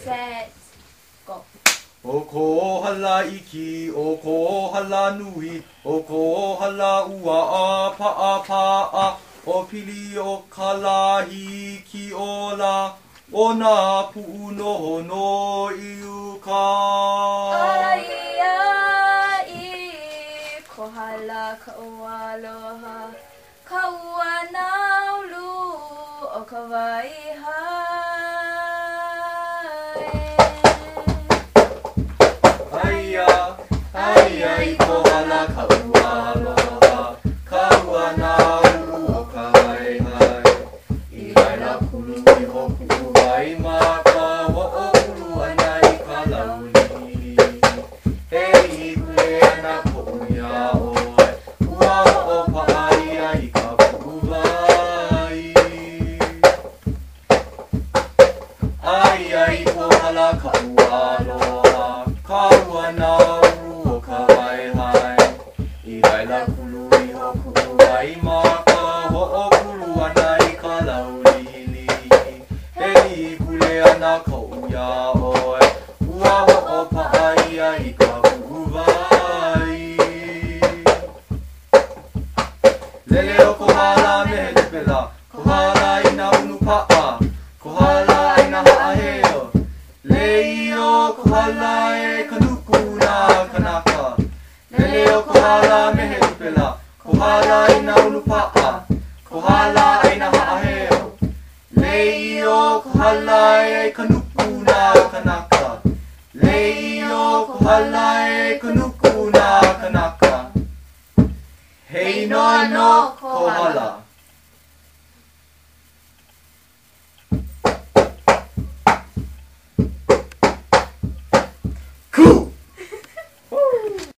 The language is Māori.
set, go. O ko hala iki, o ko hala nui, o ko hala ua a pa a, o pili o kalahi ki ola, o nā pu'u noho no iuka. Ai ai, ko hala ka ua aloha, ka ua naulu o ka waihai. Ai ko hala ka ua aloha, ka ua naulu o ka waihai. I laila kulu I hoku wai maka, wa o ulu ana I ka lauli. Hei kule ana ko uia oe, ua o pa'aia I ka pu'u wai. Ai ko hala ka ua aloha, ka ua naulu o ka waihai. I laila kulu I hoku wai maka, wa o kulu ana I ka lauli. Hei kule ana ko uia oe, ua o pa'aia I ka pu'u wai. Lele o ko hala me he pela, ko hala I na unu pa'a, ko hala I na ha'aheo. Leio ko hala e ka nuku na kanaka. Lele o ko hala me he pela, ko hala I na unu pa'a, ko hala I na ha'aheo. Leio ko hala e ka nuku na kanaka. Leio ko hala e ka nuku na kanaka. Hei noa no ko hala. Cool!